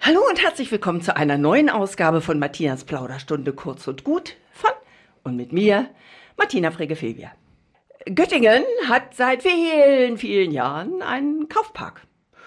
Hallo und herzlich willkommen zu einer neuen Ausgabe von Martinas Plauderstunde kurz und gut von und mit mir, Martina Frege-Febier. Göttingen hat seit vielen, vielen Jahren einen Kaufpark.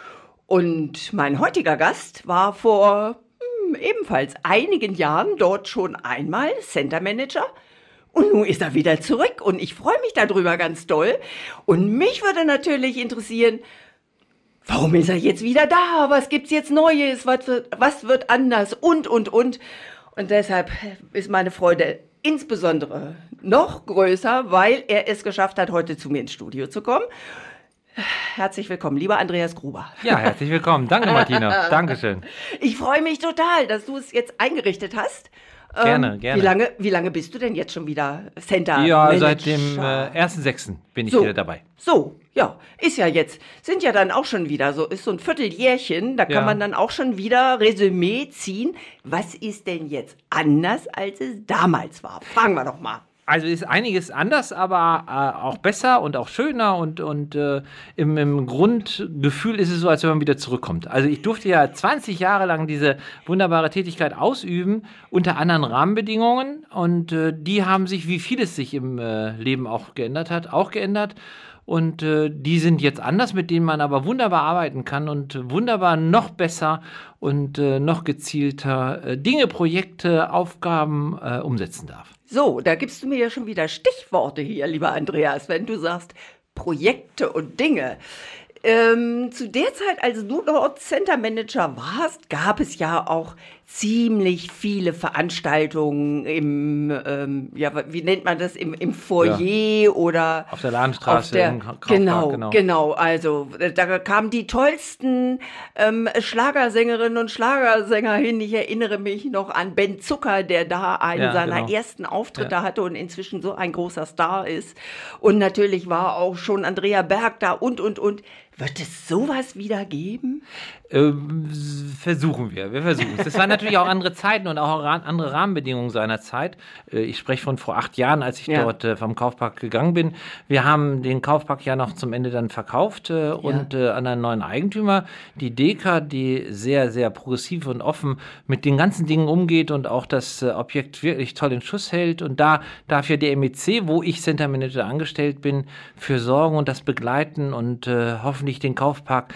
Und mein heutiger Gast war vor ebenfalls einigen Jahren dort schon einmal Center Manager. Und nun ist er wieder zurück und ich freue mich darüber ganz doll. Und mich würde natürlich interessieren, warum ist er jetzt wieder da? Was gibt's jetzt Neues? Was wird anders? Und. Und deshalb ist meine Freude insbesondere noch größer, weil er es geschafft hat, heute zu mir ins Studio zu kommen. Herzlich willkommen, lieber Andreas Gruber. Ja, herzlich willkommen. Danke, Martina. Dankeschön. Ich freue mich total, dass du es jetzt eingerichtet hast. Gerne. Wie lange bist du denn jetzt schon wieder Center Ja, Manager? seit dem 1.6. bin ich wieder dabei. Ist ja jetzt, sind ja dann auch schon wieder ist so ein Vierteljährchen, da kann Ja. man dann auch schon wieder Resümee ziehen. Was ist denn jetzt anders, als es damals war? Fragen wir doch mal. Also ist einiges anders, aber auch besser und auch schöner und im Grundgefühl ist es so, als wenn man wieder zurückkommt. Also ich durfte ja 20 Jahre lang diese wunderbare Tätigkeit ausüben, unter anderen Rahmenbedingungen und die haben sich, wie vieles sich im Leben auch geändert hat, auch geändert. Und die sind jetzt anders, mit denen man aber wunderbar arbeiten kann und wunderbar noch besser und noch gezielter Dinge, Projekte, Aufgaben umsetzen darf. So, da gibst du mir ja schon wieder Stichworte hier, lieber Andreas, wenn du sagst Projekte und Dinge. Zu der Zeit, als du dort Center Manager warst, gab es ja auch ziemlich viele Veranstaltungen wie nennt man das, im Foyer oder auf der Lahnstraße. Im Kaufpark, genau. Also da kamen die tollsten Schlagersängerinnen und Schlagersänger hin. Ich erinnere mich noch an Ben Zucker, der da einen seiner ersten Auftritte hatte und inzwischen so ein großer Star ist. Und natürlich war auch schon Andrea Berg da und. Wird es sowas wieder geben? Versuchen wir versuchen es. Das waren natürlich auch andere Zeiten und auch andere Rahmenbedingungen seiner Zeit. Ich spreche von vor 8 Jahren, als ich dort vom Kaufpark gegangen bin. Wir haben den Kaufpark ja noch zum Ende dann verkauft und an einen neuen Eigentümer, die Deka, die sehr, sehr progressiv und offen mit den ganzen Dingen umgeht und auch das Objekt wirklich toll in Schuss hält. Und da darf ja der MEC, wo ich Center Manager angestellt bin, für sorgen und das begleiten und hoffentlich den Kaufpark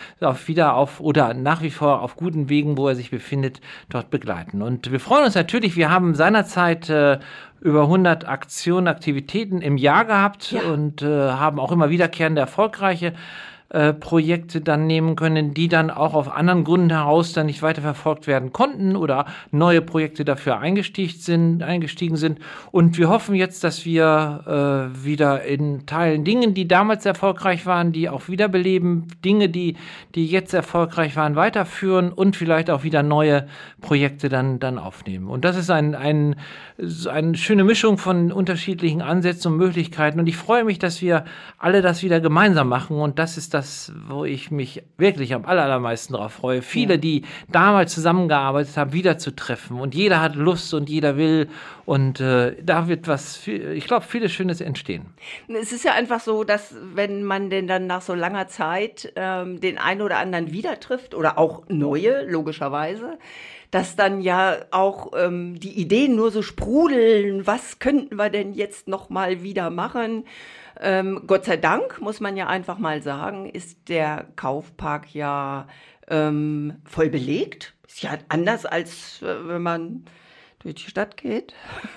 nach wie vor auf guten Wegen, wo er sich befindet, dort begleiten. Und wir freuen uns natürlich, wir haben seinerzeit über 100 Aktionen, Aktivitäten im Jahr gehabt und haben auch immer wiederkehrende, erfolgreiche Projekte dann nehmen können, die dann auch auf anderen Gründen heraus dann nicht weiter verfolgt werden konnten oder neue Projekte dafür eingestiegen sind. Und wir hoffen jetzt, dass wir wieder in Teilen Dingen, die damals erfolgreich waren, die auch wiederbeleben, Dinge, die jetzt erfolgreich waren, weiterführen und vielleicht auch wieder neue Projekte dann aufnehmen. Und das ist eine schöne Mischung von unterschiedlichen Ansätzen und Möglichkeiten. Und ich freue mich, dass wir alle das wieder gemeinsam machen. Und das ist das, wo ich mich wirklich am allermeisten darauf freue. Viele, die damals zusammengearbeitet haben, wieder zu treffen. Und jeder hat Lust und jeder will. Und da wird ich glaube, vieles Schönes entstehen. Es ist ja einfach so, dass wenn man denn dann nach so langer Zeit den einen oder anderen wieder trifft oder auch neue, logischerweise, dass dann ja auch die Ideen nur so sprudeln. Was könnten wir denn jetzt noch mal wieder machen? Gott sei Dank, muss man ja einfach mal sagen, ist der Kaufpark ja voll belegt. Ist ja anders, als wenn man durch die Stadt geht.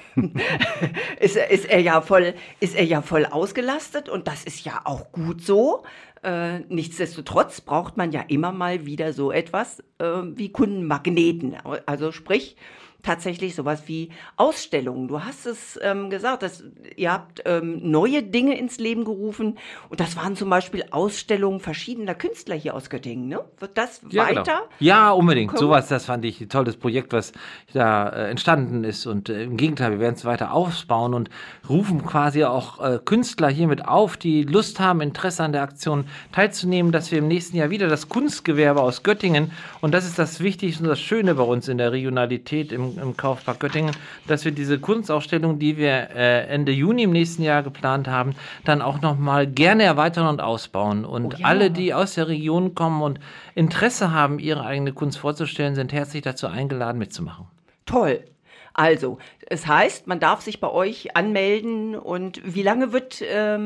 ist er ja voll ausgelastet und das ist ja auch gut so. Nichtsdestotrotz braucht man ja immer mal wieder so etwas wie Kundenmagneten. Also sprich, tatsächlich sowas wie Ausstellungen. Du hast es gesagt, ihr habt neue Dinge ins Leben gerufen und das waren zum Beispiel Ausstellungen verschiedener Künstler hier aus Göttingen. Ne? Wird das weiter? Genau. Ja, unbedingt. Sowas, das fand ich ein tolles Projekt, was da entstanden ist und im Gegenteil, wir werden es weiter ausbauen und rufen quasi auch Künstler hiermit auf, die Lust haben, Interesse an der Aktion teilzunehmen, dass wir im nächsten Jahr wieder das Kunstgewerbe aus Göttingen, und das ist das Wichtigste und das Schöne bei uns in der Regionalität im im Kaufpark Göttingen, dass wir diese Kunstausstellung, die wir Ende Juni im nächsten Jahr geplant haben, dann auch nochmal gerne erweitern und ausbauen. Und alle, die aus der Region kommen und Interesse haben, ihre eigene Kunst vorzustellen, sind herzlich dazu eingeladen, mitzumachen. Toll. Also, es heißt, man darf sich bei euch anmelden. Und wie lange wird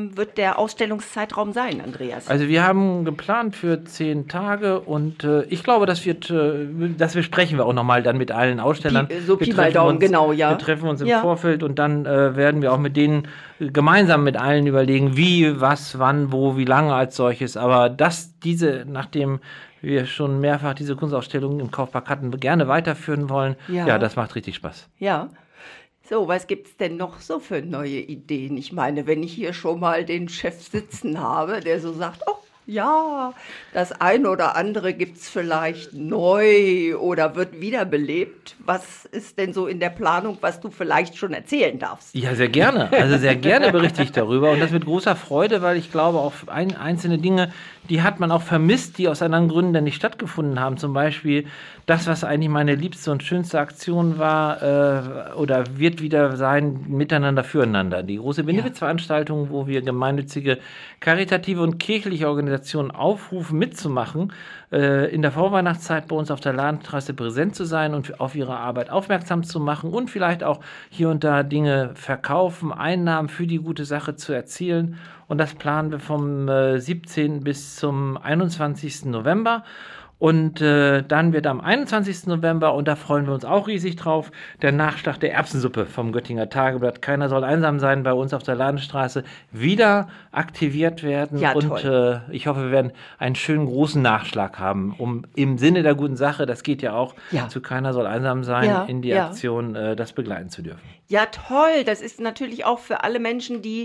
der Ausstellungszeitraum sein, Andreas? Also wir haben geplant für 10 Tage und ich glaube, das besprechen wir auch nochmal dann mit allen Ausstellern. Pi mal Daumen, genau, ja. Wir treffen uns im Vorfeld und dann werden wir auch mit denen gemeinsam mit allen überlegen, wie, was, wann, wo, wie lange als solches. Aber nachdem wir schon mehrfach diese Kunstausstellung im Kaufpark hatten, gerne weiterführen wollen, das macht richtig Spaß. Ja. So, was gibt's denn noch so für neue Ideen? Ich meine, wenn ich hier schon mal den Chef sitzen habe, der so sagt, oh, ja, das eine oder andere gibt's vielleicht neu oder wird wiederbelebt. Was ist denn so in der Planung, was du vielleicht schon erzählen darfst? Ja, sehr gerne. Also sehr gerne berichte ich darüber und das mit großer Freude, weil ich glaube, auch einzelne Dinge, die hat man auch vermisst, die aus anderen Gründen dann nicht stattgefunden haben. Zum Beispiel das, was eigentlich meine liebste und schönste Aktion war oder wird wieder sein, Miteinander füreinander. Die große Benefizveranstaltung, wo wir gemeinnützige, karitative und kirchliche Organisationen aufrufen, mitzumachen, in der Vorweihnachtszeit bei uns auf der Lahnstraße präsent zu sein und auf ihre Arbeit aufmerksam zu machen und vielleicht auch hier und da Dinge verkaufen, Einnahmen für die gute Sache zu erzielen. Und das planen wir vom 17. bis zum 21. November. Und dann wird am 21. November, und da freuen wir uns auch riesig drauf, der Nachschlag der Erbsensuppe vom Göttinger Tageblatt "Keiner soll einsam sein" bei uns auf der Ladenstraße wieder aktiviert werden. Ja, und ich hoffe, wir werden einen schönen großen Nachschlag haben, um im Sinne der guten Sache, das geht ja auch, zu "Keiner soll einsam sein", in die Aktion das begleiten zu dürfen. Ja, toll. Das ist natürlich auch für alle Menschen, die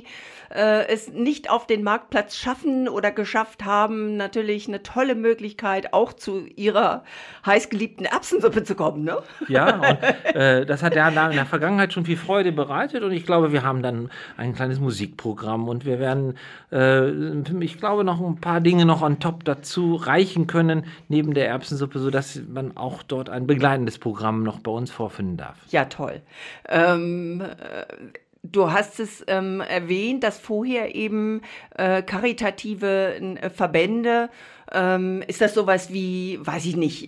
es nicht auf den Marktplatz schaffen oder geschafft haben, natürlich eine tolle Möglichkeit, auch zu ihrer heißgeliebten Erbsensuppe zu kommen, ne? Ja, und das hat ja in der Vergangenheit schon viel Freude bereitet und ich glaube, wir haben dann ein kleines Musikprogramm und wir werden, ich glaube, noch ein paar Dinge noch on top dazu reichen können, neben der Erbsensuppe, sodass man auch dort ein begleitendes Programm noch bei uns vorfinden darf. Ja, toll. Du hast es erwähnt, dass vorher eben karitative Verbände, ist das sowas wie, weiß ich nicht,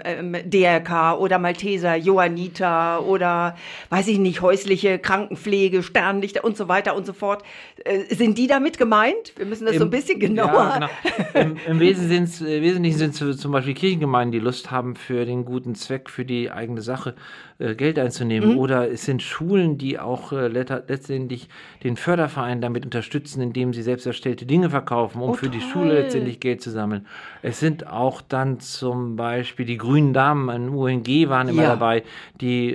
DRK oder Malteser, Johanniter oder, weiß ich nicht, häusliche Krankenpflege, Sternlichter und so weiter und so fort. Sind die damit gemeint? Wir müssen das so ein bisschen genauer... Ja, genau. Im Wesentlichen sind es zum Beispiel Kirchengemeinden, die Lust haben, für den guten Zweck, für die eigene Sache Geld einzunehmen. Oder es sind Schulen, die auch letztendlich den Förderverein damit unterstützen, indem sie selbst erstellte Dinge verkaufen, um für die Schule letztendlich Geld zu sammeln. Es sind auch dann zum Beispiel die Grünen Damen an UNG waren immer dabei, die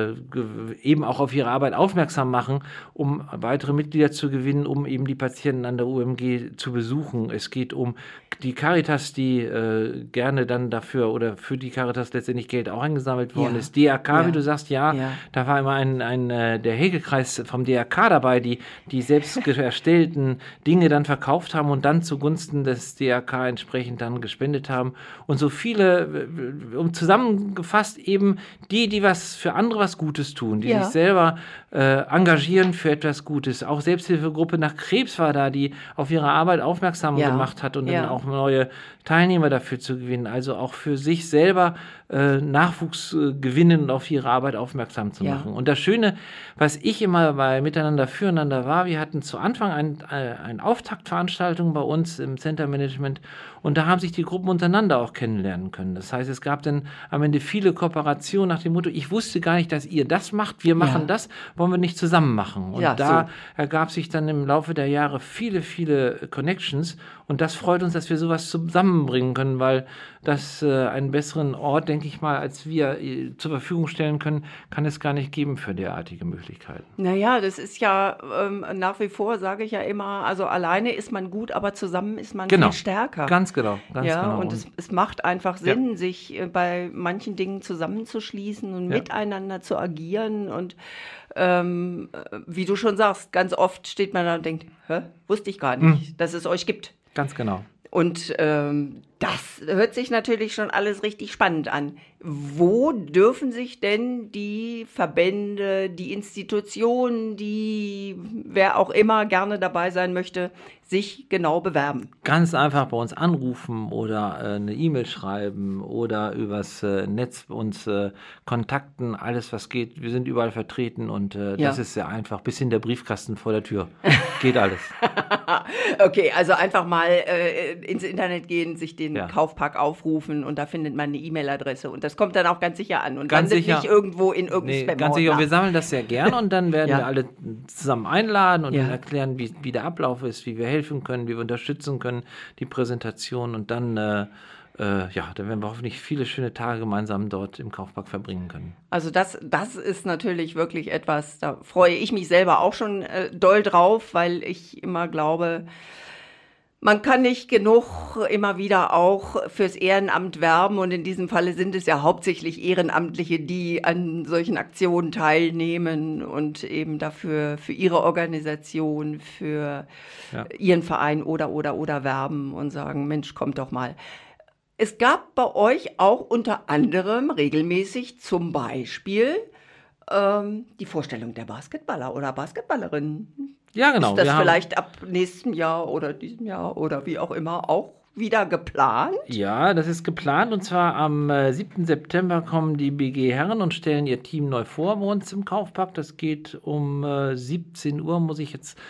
eben auch auf ihre Arbeit aufmerksam machen, um weitere Mitglieder zu gewinnen, um eben die Patienten an der UMG zu besuchen. Es geht um die Caritas, die gerne dann dafür oder für die Caritas letztendlich Geld auch eingesammelt worden ist. DRK, wie du sagst, da war immer der Hegekreis vom DRK dabei, die selbst erstellten Dinge dann verkauft haben und dann zugunsten des DRK entsprechend dann gespendet haben. Und so viele, zusammengefasst eben die was für andere was Gutes tun, die sich selber engagieren für etwas Gutes. Auch Selbsthilfegruppe nach Krebs war da, die auf ihre Arbeit aufmerksam gemacht hat und dann auch neue Teilnehmer dafür zu gewinnen. Also auch für sich selber Nachwuchs gewinnen und auf ihre Arbeit aufmerksam zu machen. Und das Schöne, was ich immer bei Miteinander füreinander war, wir hatten zu Anfang eine Auftaktveranstaltung bei uns im Center Management und da haben sich die Gruppen untereinander auch kennenlernen können. Das heißt, es gab dann am Ende viele Kooperationen nach dem Motto, ich wusste gar nicht, dass ihr das macht, wir machen das, wollen wir nicht zusammen machen. Und da ergab sich dann im Laufe der Jahre viele, viele Connections und das freut uns, dass wir sowas zusammenbringen können, weil das einen besseren Ort, denke ich mal, als wir zur Verfügung stellen können, kann es gar nicht geben für derartige Möglichkeiten. Naja, das ist ja nach wie vor, sage ich ja immer, also alleine ist man gut, aber zusammen ist man viel stärker. Ganz genau. Und es macht einfach Sinn, sich bei manchen Dingen zusammenzuschließen und miteinander zu agieren und wie du schon sagst, ganz oft steht man da und denkt, wusste ich gar nicht, dass es euch gibt. Ganz genau. Und Das hört sich natürlich schon alles richtig spannend an. Wo dürfen sich denn die Verbände, die Institutionen, wer auch immer gerne dabei sein möchte, sich genau bewerben? Ganz einfach bei uns anrufen oder eine E-Mail schreiben oder übers Netz uns kontakten, alles was geht. Wir sind überall vertreten und das ist sehr einfach. Bis in der Briefkasten vor der Tür. Geht alles. Okay, also einfach mal ins Internet gehen, sich den Kaufpark aufrufen und da findet man eine E-Mail-Adresse und das kommt dann auch ganz sicher an und ganz landet sicher, nicht irgendwo in irgendeinem Spam-Ordner. Ganz sicher, wir sammeln das sehr gern und dann werden wir alle zusammen einladen und erklären, wie der Ablauf ist, wie wir helfen können, wie wir unterstützen können, die Präsentation und dann dann werden wir hoffentlich viele schöne Tage gemeinsam dort im Kaufpark verbringen können. Also das ist natürlich wirklich etwas, da freue ich mich selber auch schon doll drauf, weil ich immer glaube, man kann nicht genug immer wieder auch fürs Ehrenamt werben und in diesem Falle sind es ja hauptsächlich Ehrenamtliche, die an solchen Aktionen teilnehmen und eben dafür für ihre Organisation, für ihren Verein oder werben und sagen, Mensch, kommt doch mal. Es gab bei euch auch unter anderem regelmäßig zum Beispiel die Vorstellung der Basketballer oder Basketballerinnen. Ja, genau. Ist das vielleicht ab nächstem Jahr oder diesem Jahr oder wie auch immer auch wieder geplant? Ja, das ist geplant und zwar am 7. September kommen die BG Herren und stellen ihr Team neu vor bei uns im Kaufpark. Das geht um 17 Uhr, muss ich jetzt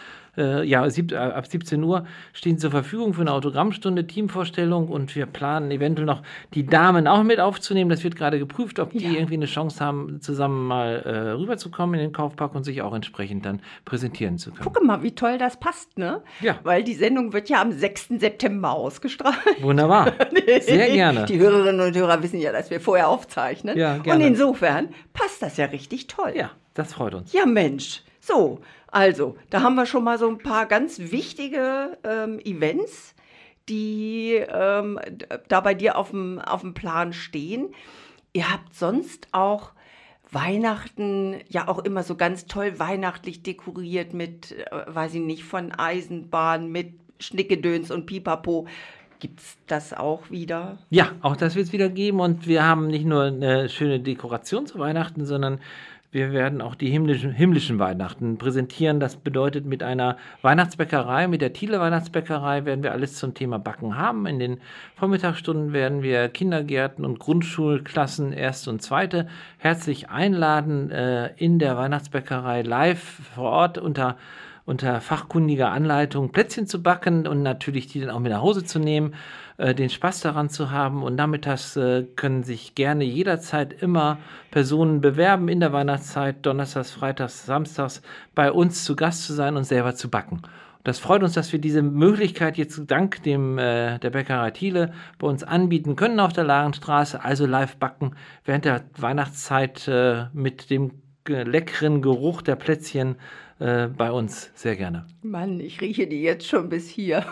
ab 17 Uhr stehen zur Verfügung für eine Autogrammstunde, Teamvorstellung und wir planen eventuell noch die Damen auch mit aufzunehmen. Das wird gerade geprüft, ob die irgendwie eine Chance haben, zusammen mal rüberzukommen in den Kaufpark und sich auch entsprechend dann präsentieren zu können. Guck mal, wie toll das passt, ne? Ja. Weil die Sendung wird ja am 6. September ausgestrahlt. Wunderbar. Sehr gerne. Die Hörerinnen und Hörer wissen ja, dass wir vorher aufzeichnen. Ja, gerne. Und insofern passt das ja richtig toll. Ja, das freut uns. Ja, Mensch. So, also, da haben wir schon mal so ein paar ganz wichtige Events, die da bei dir auf dem Plan stehen. Ihr habt sonst auch Weihnachten ja auch immer so ganz toll weihnachtlich dekoriert mit, weiß ich nicht, von Eisenbahn, mit Schnickedöns und Pipapo. Gibt's das auch wieder? Ja, auch das wird es wieder geben und wir haben nicht nur eine schöne Dekoration zu Weihnachten, sondern wir werden auch die himmlischen Weihnachten präsentieren. Das bedeutet, mit einer Weihnachtsbäckerei, mit der Thiele Weihnachtsbäckerei, werden wir alles zum Thema Backen haben. In den Vormittagsstunden werden wir Kindergärten und Grundschulklassen, erste und zweite, herzlich einladen, in der Weihnachtsbäckerei live vor Ort unter fachkundiger Anleitung Plätzchen zu backen und natürlich die dann auch mit nach Hause zu nehmen, den Spaß daran zu haben. Und nachmittags können sich gerne jederzeit immer Personen bewerben in der Weihnachtszeit, donnerstags, freitags, samstags bei uns zu Gast zu sein und selber zu backen. Das freut uns, dass wir diese Möglichkeit jetzt dank der Bäckerei Thiele bei uns anbieten können auf der Larenstraße, also live backen während der Weihnachtszeit mit dem leckeren Geruch der Plätzchen bei uns sehr gerne. Mann, ich rieche die jetzt schon bis hier.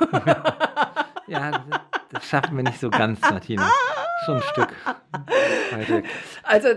Ja, das schaffen wir nicht so ganz, Martina. Schon ein Stück weit weg. Also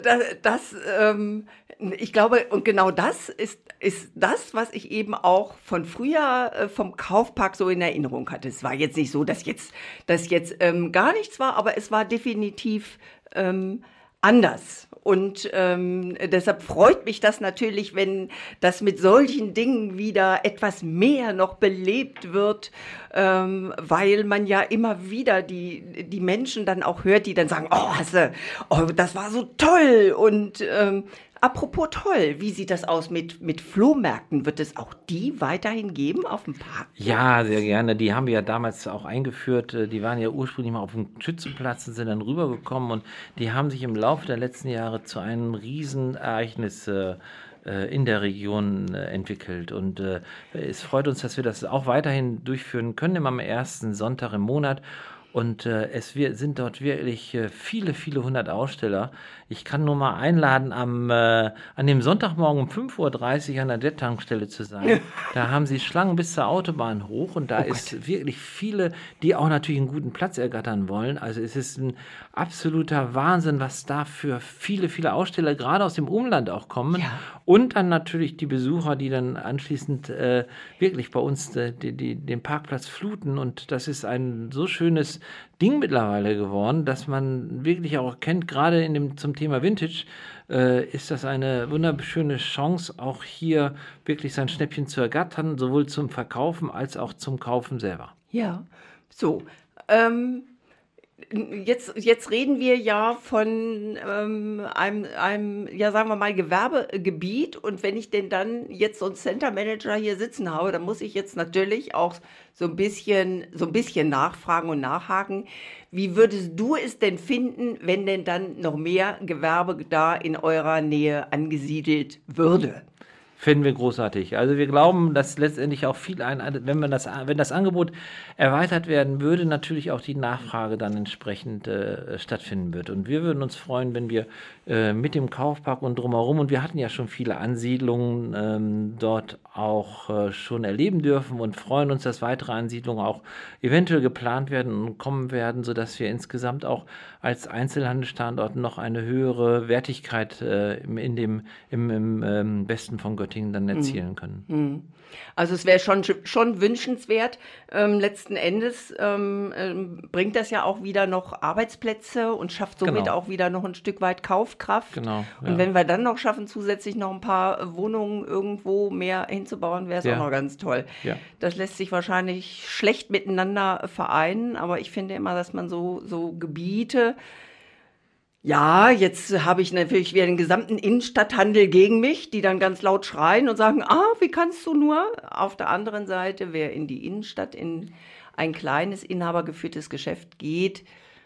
ich glaube, und genau das ist das, was ich eben auch von früher vom Kaufpark so in Erinnerung hatte. Es war jetzt nicht so, dass jetzt gar nichts war, aber es war definitiv anders. Und deshalb freut mich das natürlich, wenn das mit solchen Dingen wieder etwas mehr noch belebt wird, weil man ja immer wieder die Menschen dann auch hört, die dann sagen, das war so toll. Und apropos toll, wie sieht das aus mit Flohmärkten? Wird es auch die weiterhin geben auf dem Park? Ja, sehr gerne. Die haben wir ja damals auch eingeführt. Die waren ja ursprünglich mal auf dem Schützenplatz und sind dann rübergekommen. Und die haben sich im Laufe der letzten Jahre zu einem Riesenereignis in der Region entwickelt. Und es freut uns, dass wir das auch weiterhin durchführen können, immer am ersten Sonntag im Monat. Und sind dort wirklich viele, viele hundert Aussteller. Ich kann nur mal einladen, an dem Sonntagmorgen um 5.30 Uhr an der Tankstelle zu sein. Da haben sie Schlangen bis zur Autobahn hoch und da ist wirklich viele, die auch natürlich einen guten Platz ergattern wollen. Also es ist ein absoluter Wahnsinn, was da für viele, viele Aussteller gerade aus dem Umland auch kommen. Ja. Und dann natürlich die Besucher, die dann anschließend wirklich bei uns den Parkplatz fluten. Und das ist ein so schönes Ding mittlerweile geworden, dass man wirklich auch erkennt, gerade zum Thema Vintage, ist das eine wunderschöne Chance, auch hier wirklich sein Schnäppchen zu ergattern, sowohl zum Verkaufen als auch zum Kaufen selber. Ja, so. Jetzt reden wir ja von einem, ja sagen wir mal, Gewerbegebiet, und wenn ich denn dann jetzt so einen Center Manager hier sitzen habe, dann muss ich jetzt natürlich auch so ein bisschen nachfragen und nachhaken. Wie würdest du es denn finden, wenn denn dann noch mehr Gewerbe da in eurer Nähe angesiedelt würde? Finden wir großartig. Also wir glauben, dass letztendlich auch wenn das Angebot erweitert werden würde, natürlich auch die Nachfrage dann entsprechend stattfinden wird. Und wir würden uns freuen, wenn wir mit dem Kaufpark und drumherum, und wir hatten ja schon viele Ansiedlungen dort auch schon erleben dürfen und freuen uns, dass weitere Ansiedlungen auch eventuell geplant werden und kommen werden, sodass wir insgesamt auch als Einzelhandelsstandort noch eine höhere Wertigkeit im Westen von Göttingen dann erzielen können. Also es wäre schon wünschenswert. Letzten Endes bringt das ja auch wieder noch Arbeitsplätze und schafft somit auch wieder noch ein Stück weit Kaufkraft. Genau, ja. Und wenn wir dann noch schaffen, zusätzlich noch ein paar Wohnungen irgendwo mehr hinzubauen, wäre es auch noch ganz toll. Ja. Das lässt sich wahrscheinlich schlecht miteinander vereinen, aber ich finde immer, dass man so Gebiete. Ja, jetzt habe ich natürlich wieder den gesamten Innenstadthandel gegen mich, die dann ganz laut schreien und sagen, wie kannst du nur? Auf der anderen Seite, wer in die Innenstadt, in ein kleines inhabergeführtes Geschäft geht,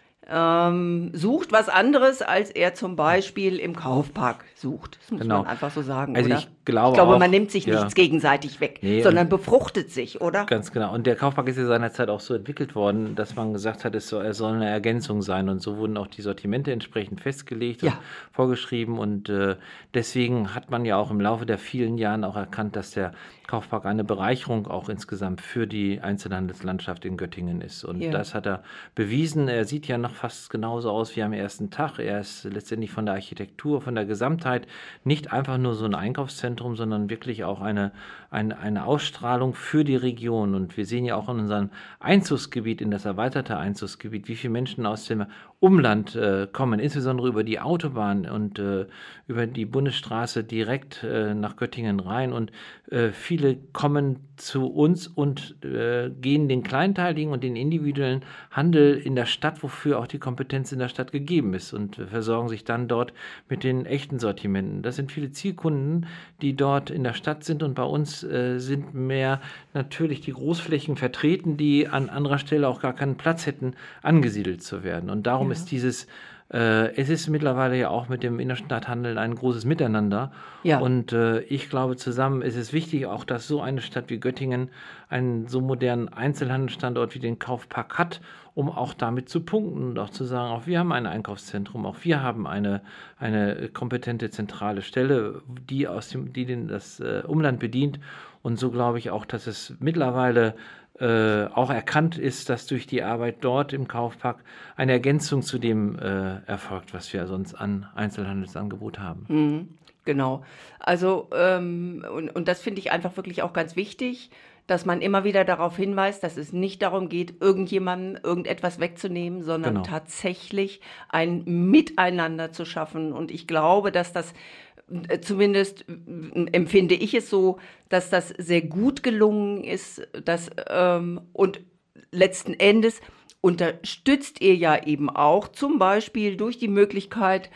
sucht was anderes, als er zum Beispiel im Kaufpark sucht. Das muss man einfach so sagen, also oder? Ich glaube, man nimmt sich nichts gegenseitig weg, sondern befruchtet sich, oder? Ganz genau. Und der Kaufpark ist ja seinerzeit auch so entwickelt worden, dass man gesagt hat, er soll eine Ergänzung sein. Und so wurden auch die Sortimente entsprechend festgelegt und vorgeschrieben. Und deswegen hat man ja auch im Laufe der vielen Jahren auch erkannt, dass der Kaufpark eine Bereicherung auch insgesamt für die Einzelhandelslandschaft in Göttingen ist. Und das hat er bewiesen. Er sieht ja noch fast genauso aus wie am ersten Tag. Er ist letztendlich von der Architektur, von der Gesamtheit nicht einfach nur so ein Einkaufszentrum, sondern wirklich auch eine Ausstrahlung für die Region. Und wir sehen ja auch in unserem Einzugsgebiet, in das erweiterte Einzugsgebiet, wie viele Menschen aus dem Umland kommen, insbesondere über die Autobahn und über die Bundesstraße direkt nach Göttingen rein. Und viele kommen zu uns und gehen den kleinteiligen und den individuellen Handel in der Stadt, wofür auch die Kompetenz in der Stadt gegeben ist, und versorgen sich dann dort mit den echten Sortimenten. Das sind viele Zielkunden, die dort in der Stadt sind, und bei uns sind mehr natürlich die Großflächen vertreten, die an anderer Stelle auch gar keinen Platz hätten, angesiedelt zu werden. Und darum ist es ist mittlerweile ja auch mit dem Innenstadthandel ein großes Miteinander. Ja. Und ich glaube, zusammen ist es wichtig, auch dass so eine Stadt wie Göttingen einen so modernen Einzelhandelsstandort wie den Kaufpark hat, um auch damit zu punkten und auch zu sagen, auch wir haben ein Einkaufszentrum, auch wir haben eine kompetente zentrale Stelle, die das Umland bedient. Und so glaube ich auch, dass es mittlerweile auch erkannt ist, dass durch die Arbeit dort im Kaufpark eine Ergänzung zu dem erfolgt, was wir sonst an Einzelhandelsangebot haben. Genau. Also und das finde ich einfach wirklich auch ganz wichtig, dass man immer wieder darauf hinweist, dass es nicht darum geht, irgendjemandem irgendetwas wegzunehmen, sondern tatsächlich ein Miteinander zu schaffen. Und ich glaube, dass das zumindest empfinde ich es so, dass das sehr gut gelungen ist, und letzten Endes unterstützt ihr ja eben auch zum Beispiel durch die Möglichkeit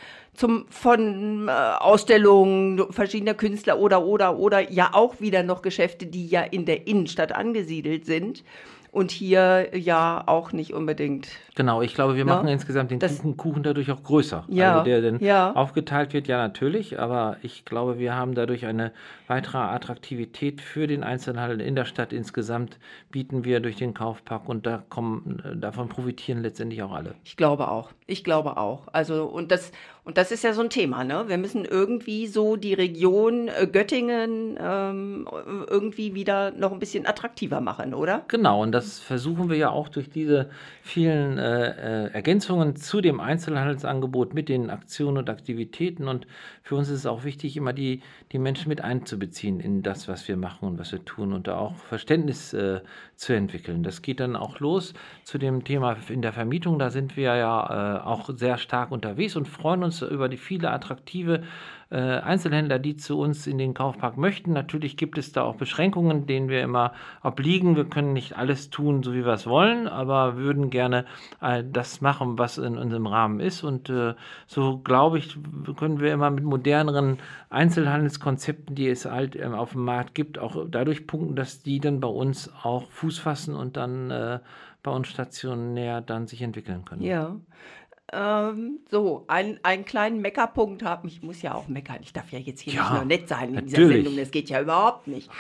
von Ausstellungen verschiedener Künstler oder ja auch wieder noch Geschäfte, die ja in der Innenstadt angesiedelt sind. Und hier ja auch nicht unbedingt. Genau, ich glaube, wir machen insgesamt den Kuchen dadurch auch größer. Ja, also der dann aufgeteilt wird, ja natürlich, aber ich glaube, wir haben dadurch eine weitere Attraktivität für den Einzelhandel in der Stadt insgesamt, bieten wir durch den Kaufpark, und davon profitieren letztendlich auch alle. Ich glaube auch. Also und Und das ist ja so ein Thema, ne? Wir müssen irgendwie so die Region Göttingen irgendwie wieder noch ein bisschen attraktiver machen, oder? Genau, und das versuchen wir ja auch durch diese vielen Ergänzungen zu dem Einzelhandelsangebot mit den Aktionen und Aktivitäten. Und für uns ist es auch wichtig, immer die Menschen mit einzubeziehen in das, was wir machen und was wir tun und da auch Verständnis zu entwickeln. Das geht dann auch los zu dem Thema in der Vermietung. Da sind wir ja auch sehr stark unterwegs und freuen uns über die viele attraktive Einzelhändler, die zu uns in den Kaufpark möchten. Natürlich gibt es da auch Beschränkungen, denen wir immer obliegen. Wir können nicht alles tun, so wie wir es wollen, aber würden gerne das machen, was in unserem Rahmen ist. Und so, glaube ich, können wir immer mit moderneren Einzelhandelskonzepten, die es halt auf dem Markt gibt, auch dadurch punkten, dass die dann bei uns auch Fuß fassen und dann bei uns stationär dann sich entwickeln können. Ja. So, einen kleinen Meckerpunkt haben. Ich muss ja auch meckern. Ich darf ja jetzt hier nicht nur nett sein in dieser Sendung. Das geht ja überhaupt nicht.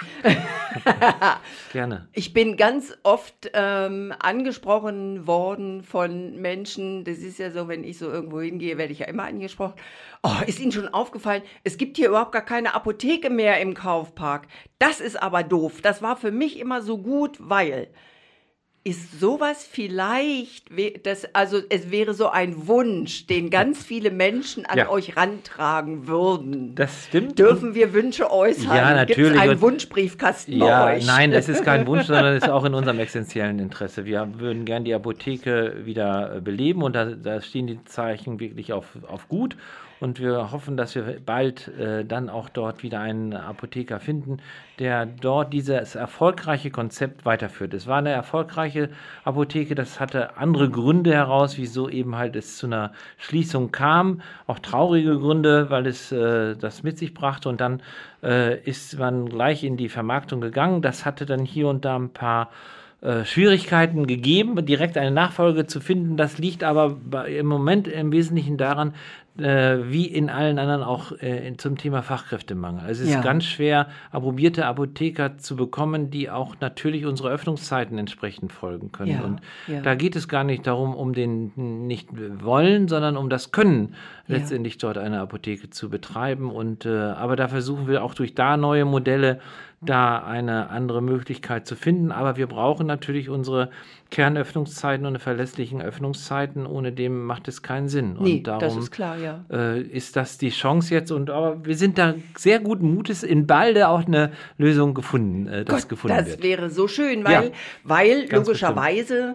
Gerne. Ich bin ganz oft angesprochen worden von Menschen. Das ist ja so, wenn ich so irgendwo hingehe, werde ich ja immer angesprochen. Oh, ist Ihnen schon aufgefallen, es gibt hier überhaupt gar keine Apotheke mehr im Kaufpark. Das ist aber doof. Das war für mich immer so gut, weil... Ist sowas vielleicht, also es wäre so ein Wunsch, den ganz viele Menschen an euch rantragen würden. Das stimmt. Dürfen wir Wünsche äußern? Ja, natürlich. Gibt es einen Wunschbriefkasten bei euch? Nein, das ist kein Wunsch, sondern es ist auch in unserem essentiellen Interesse. Wir würden gerne die Apotheke wieder beleben und da stehen die Zeichen wirklich auf gut. Und wir hoffen, dass wir bald dann auch dort wieder einen Apotheker finden, der dort dieses erfolgreiche Konzept weiterführt. Es war eine erfolgreiche Apotheke, das hatte andere Gründe heraus, wieso eben halt es zu einer Schließung kam. Auch traurige Gründe, weil es das mit sich brachte. Und dann ist man gleich in die Vermarktung gegangen. Das hatte dann hier und da ein paar Schwierigkeiten gegeben, direkt eine Nachfolge zu finden. Das liegt aber im Moment im Wesentlichen daran, wie in allen anderen auch zum Thema Fachkräftemangel. Also es ist ganz schwer, approbierte Apotheker zu bekommen, die auch natürlich unsere Öffnungszeiten entsprechend folgen können. Ja, und da geht es gar nicht darum, um den nicht wollen, sondern um das Können, letztendlich dort eine Apotheke zu betreiben. Und aber da versuchen wir auch durch da neue Modelle, da eine andere Möglichkeit zu finden. Aber wir brauchen natürlich unsere Kernöffnungszeiten und verlässlichen Öffnungszeiten. Ohne dem macht es keinen Sinn. Nee, und darum das ist klar, ist das die Chance jetzt. Aber wir sind da sehr guten Mutes, in balde auch eine Lösung gefunden, gefunden wird. Das wäre so schön, weil logischerweise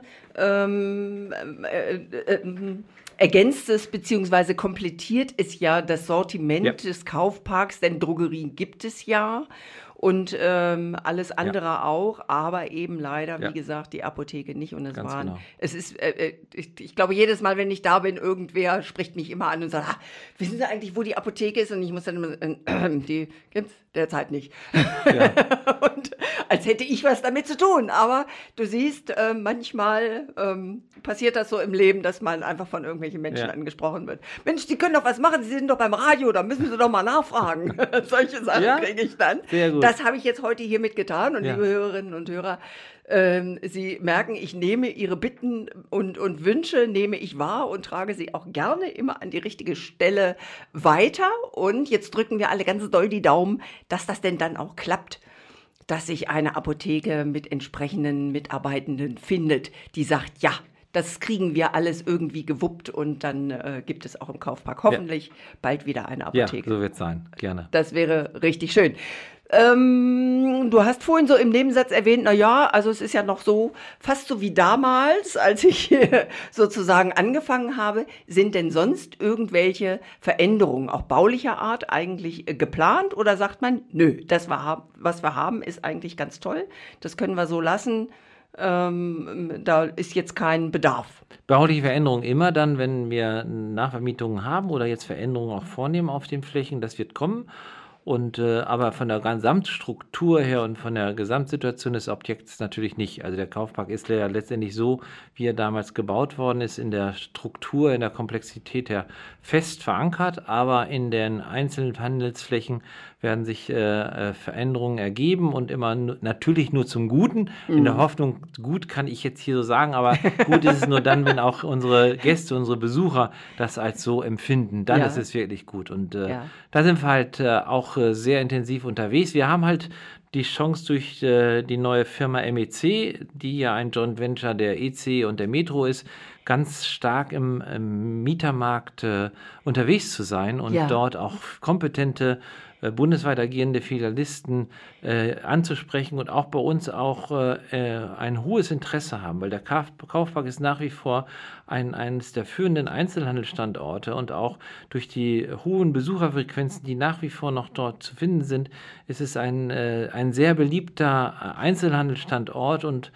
ergänzt es bzw. komplettiert es ja das Sortiment des Kaufparks, denn Drogerien gibt es ja. Und alles andere auch, aber eben leider, wie gesagt, die Apotheke nicht. Und es ist, ich glaube, jedes Mal, wenn ich da bin, irgendwer spricht mich immer an und sagt, wissen Sie eigentlich, wo die Apotheke ist? Und ich muss dann immer, die gibt's derzeit nicht. Ja. Und als hätte ich was damit zu tun. Aber du siehst, manchmal passiert das so im Leben, dass man einfach von irgendwelchen Menschen angesprochen wird. Mensch, Sie können doch was machen, Sie sind doch beim Radio, da müssen Sie doch mal nachfragen. Solche Sachen kriege ich dann. Sehr gut. Das habe ich jetzt heute hiermit getan. Und liebe Hörerinnen und Hörer, Sie merken, ich nehme Ihre Bitten und Wünsche nehme ich wahr und trage sie auch gerne immer an die richtige Stelle weiter. Und jetzt drücken wir alle ganz doll die Daumen, dass das denn dann auch klappt, dass sich eine Apotheke mit entsprechenden Mitarbeitenden findet, die sagt, ja, das kriegen wir alles irgendwie gewuppt und dann gibt es auch im Kaufpark hoffentlich bald wieder eine Apotheke. Ja, so wird es sein. Gerne. Das wäre richtig schön. Du hast vorhin so im Nebensatz erwähnt, also es ist ja noch so, fast so wie damals, als ich sozusagen angefangen habe. Sind denn sonst irgendwelche Veränderungen, auch baulicher Art, eigentlich geplant? Oder sagt man, nö, was wir haben, ist eigentlich ganz toll, das können wir so lassen, da ist jetzt kein Bedarf? Bauliche Veränderungen immer dann, wenn wir Nachvermietungen haben oder jetzt Veränderungen auch vornehmen auf den Flächen, das wird kommen. Und aber von der Gesamtstruktur her und von der Gesamtsituation des Objekts natürlich nicht. Also der Kaufpark ist ja letztendlich so, wie er damals gebaut worden ist, in der Struktur, in der Komplexität her fest verankert, aber in den einzelnen Handelsflächen werden sich Veränderungen ergeben und immer natürlich nur zum Guten. In der Hoffnung, gut kann ich jetzt hier so sagen, aber gut ist es nur dann, wenn auch unsere Gäste, unsere Besucher das als so empfinden. Dann ist es wirklich gut. Und da sind wir halt auch sehr intensiv unterwegs. Wir haben halt die Chance durch die neue Firma MEC, die ja ein Joint Venture der EC und der Metro ist, ganz stark im Mietermarkt unterwegs zu sein und dort auch kompetente bundesweit agierende Filialisten anzusprechen und auch bei uns auch ein hohes Interesse haben, weil der Kaufpark ist nach wie vor eines der führenden Einzelhandelsstandorte und auch durch die hohen Besucherfrequenzen, die nach wie vor noch dort zu finden sind, ist es ein sehr beliebter Einzelhandelsstandort und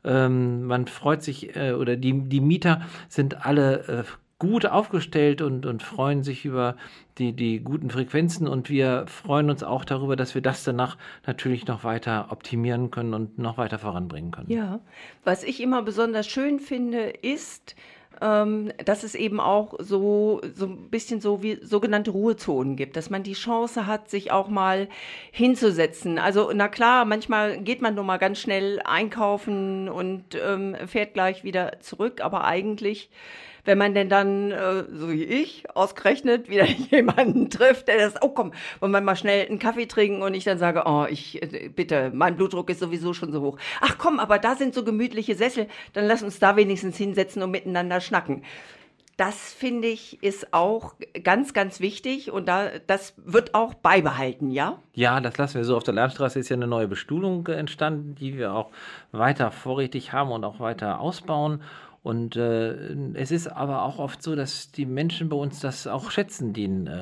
man freut sich, oder die Mieter sind alle gut aufgestellt und freuen sich über die guten Frequenzen und wir freuen uns auch darüber, dass wir das danach natürlich noch weiter optimieren können und noch weiter voranbringen können. Ja, was ich immer besonders schön finde, ist, dass es eben auch so ein bisschen so wie sogenannte Ruhezonen gibt, dass man die Chance hat, sich auch mal hinzusetzen. Also na klar, manchmal geht man nur mal ganz schnell einkaufen und fährt gleich wieder zurück, aber eigentlich, wenn man denn dann, so wie ich, ausgerechnet wieder jemanden trifft, der das, oh komm, wollen wir mal schnell einen Kaffee trinken und ich dann sage, oh, bitte, mein Blutdruck ist sowieso schon so hoch. Ach komm, aber da sind so gemütliche Sessel, dann lass uns da wenigstens hinsetzen und miteinander schnacken. Das, finde ich, ist auch ganz, ganz wichtig und das wird auch beibehalten, ja? Ja, das lassen wir so. Auf der Landstraße ist ja eine neue Bestuhlung entstanden, die wir auch weiter vorrätig haben und auch weiter ausbauen. Und es ist aber auch oft so, dass die Menschen bei uns das auch schätzen,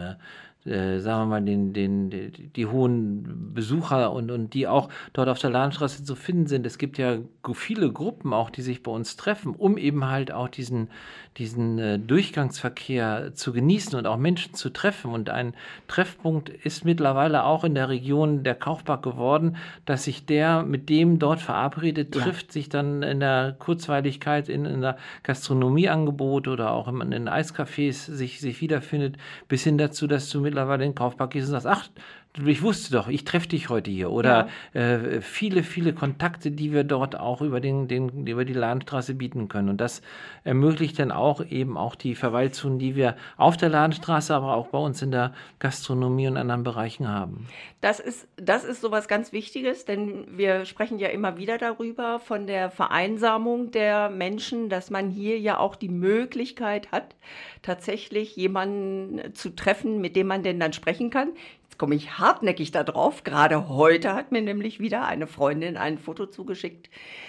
sagen wir mal, die hohen Besucher und die auch dort auf der Lahnstraße zu finden sind. Es gibt ja viele Gruppen auch, die sich bei uns treffen, um eben halt auch diesen Durchgangsverkehr zu genießen und auch Menschen zu treffen. Und ein Treffpunkt ist mittlerweile auch in der Region der Kaufpark geworden, dass sich der mit dem dort verabredet trifft, sich dann in der Kurzweiligkeit in der Gastronomieangebot oder auch in Eiscafés sich wiederfindet, bis hin dazu, dass du mittlerweile in den Kaufpark gehst und sagst, ach, ich wusste doch, ich treffe dich heute hier. Oder viele, viele Kontakte, die wir dort auch über die Lahnstraße bieten können. Und das ermöglicht dann auch eben auch die Verweilzonen, die wir auf der Lahnstraße, aber auch bei uns in der Gastronomie und anderen Bereichen haben. Das ist sowas ganz Wichtiges, denn wir sprechen ja immer wieder darüber, von der Vereinsamung der Menschen, dass man hier ja auch die Möglichkeit hat, tatsächlich jemanden zu treffen, mit dem man denn dann sprechen kann. Jetzt komme ich hartnäckig da drauf. Gerade heute hat mir nämlich wieder eine Freundin ein Foto zugeschickt,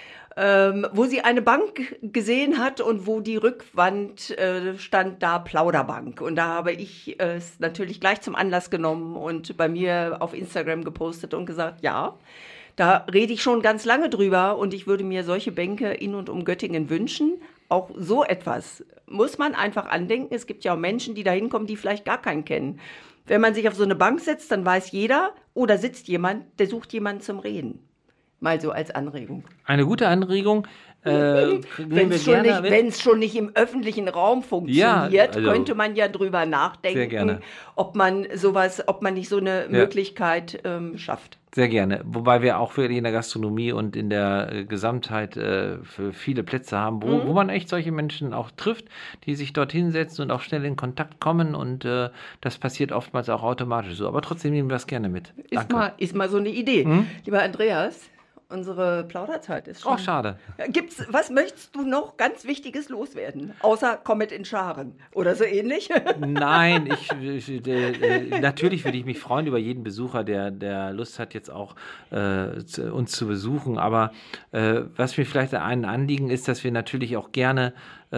wo sie eine Bank gesehen hat und wo die Rückwand stand da Plauderbank. Und da habe ich es natürlich gleich zum Anlass genommen und bei mir auf Instagram gepostet und gesagt, ja, da rede ich schon ganz lange drüber und ich würde mir solche Bänke in und um Göttingen wünschen. Auch so etwas muss man einfach andenken. Es gibt ja auch Menschen, die da hinkommen, die vielleicht gar keinen kennen. Wenn man sich auf so eine Bank setzt, dann weiß jeder, da sitzt jemand, der sucht jemanden zum Reden. Mal so als Anregung. Eine gute Anregung. Wenn es schon nicht im öffentlichen Raum funktioniert, könnte man ja drüber nachdenken, ob man nicht so eine Möglichkeit schafft. Sehr gerne. Wobei wir auch wirklich in der Gastronomie und in der Gesamtheit für viele Plätze haben, wo man echt solche Menschen auch trifft, die sich dort hinsetzen und auch schnell in Kontakt kommen. Und das passiert oftmals auch automatisch so. Aber trotzdem nehmen wir es gerne mit. Ist mal so eine Idee. Lieber Andreas, unsere Plauderzeit ist schon. Oh, schade. Was möchtest du noch ganz Wichtiges loswerden? Außer Comet in Scharen oder so ähnlich? Nein, natürlich würde ich mich freuen über jeden Besucher, der Lust hat, jetzt auch uns zu besuchen. Aber was mir vielleicht ein Anliegen ist, dass wir natürlich auch gerne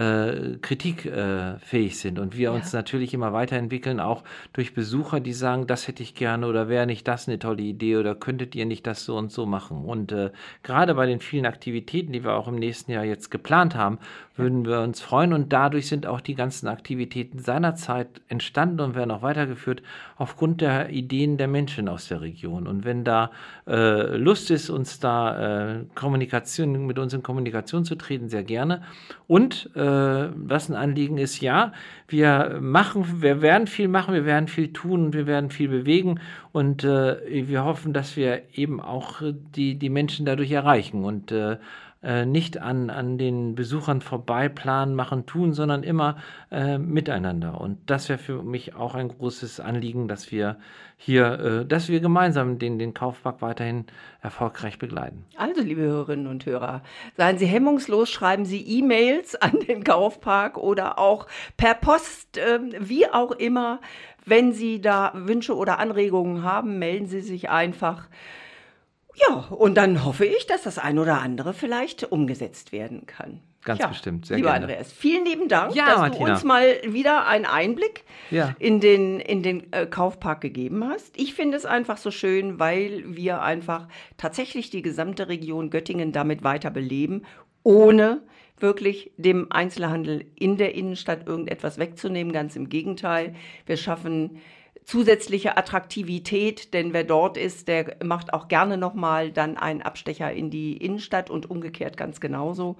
kritikfähig sind und wir uns natürlich immer weiterentwickeln, auch durch Besucher, die sagen, das hätte ich gerne oder wäre nicht das eine tolle Idee oder könntet ihr nicht das so und so machen. Und gerade bei den vielen Aktivitäten, die wir auch im nächsten Jahr jetzt geplant haben, würden wir uns freuen. Und dadurch sind auch die ganzen Aktivitäten seinerzeit entstanden und werden auch weitergeführt aufgrund der Ideen der Menschen aus der Region. Und wenn da Lust ist, uns da mit uns in Kommunikation zu treten, sehr gerne. Und was ein Anliegen ist, ja, wir werden viel machen, wir werden viel tun, wir werden viel bewegen und wir hoffen, dass wir eben auch die Menschen dadurch erreichen und nicht an den Besuchern vorbei planen, machen, tun, sondern immer miteinander. Und das wäre für mich auch ein großes Anliegen, dass wir gemeinsam den Kaufpark weiterhin erfolgreich begleiten. Also, liebe Hörerinnen und Hörer, seien Sie hemmungslos, schreiben Sie E-Mails an den Kaufpark oder auch per Post, wie auch immer. Wenn Sie da Wünsche oder Anregungen haben, melden Sie sich einfach. Ja, und dann hoffe ich, dass das ein oder andere vielleicht umgesetzt werden kann. Ganz bestimmt, sehr lieber gerne. Andreas, vielen lieben Dank, Ja, dass Martina, du uns mal wieder einen Einblick in den Kaufpark gegeben hast. Ich finde es einfach so schön, weil wir einfach tatsächlich die gesamte Region Göttingen damit weiter beleben, ohne wirklich dem Einzelhandel in der Innenstadt irgendetwas wegzunehmen. Ganz im Gegenteil, wir schaffen zusätzliche Attraktivität, denn wer dort ist, der macht auch gerne nochmal dann einen Abstecher in die Innenstadt und umgekehrt ganz genauso.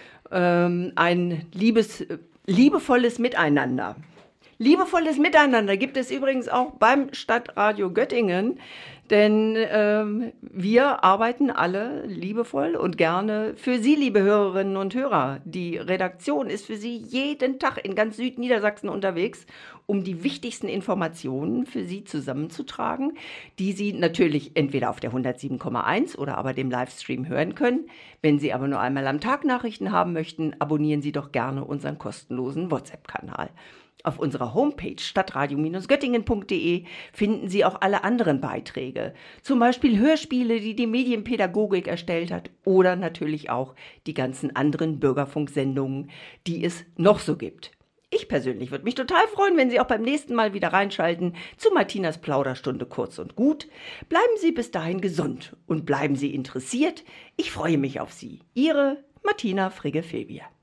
Ein liebevolles Miteinander. Liebevolles Miteinander gibt es übrigens auch beim Stadtradio Göttingen, denn wir arbeiten alle liebevoll und gerne für Sie, liebe Hörerinnen und Hörer. Die Redaktion ist für Sie jeden Tag in ganz Südniedersachsen unterwegs, um die wichtigsten Informationen für Sie zusammenzutragen, die Sie natürlich entweder auf der 107,1 oder aber dem Livestream hören können. Wenn Sie aber nur einmal am Tag Nachrichten haben möchten, abonnieren Sie doch gerne unseren kostenlosen WhatsApp-Kanal. Auf unserer Homepage stadtradio-göttingen.de finden Sie auch alle anderen Beiträge, zum Beispiel Hörspiele, die die Medienpädagogik erstellt hat oder natürlich auch die ganzen anderen Bürgerfunksendungen, die es noch so gibt. Ich persönlich würde mich total freuen, wenn Sie auch beim nächsten Mal wieder reinschalten zu Martinas Plauderstunde kurz und gut. Bleiben Sie bis dahin gesund und bleiben Sie interessiert. Ich freue mich auf Sie. Ihre Martina Frigge-Febier.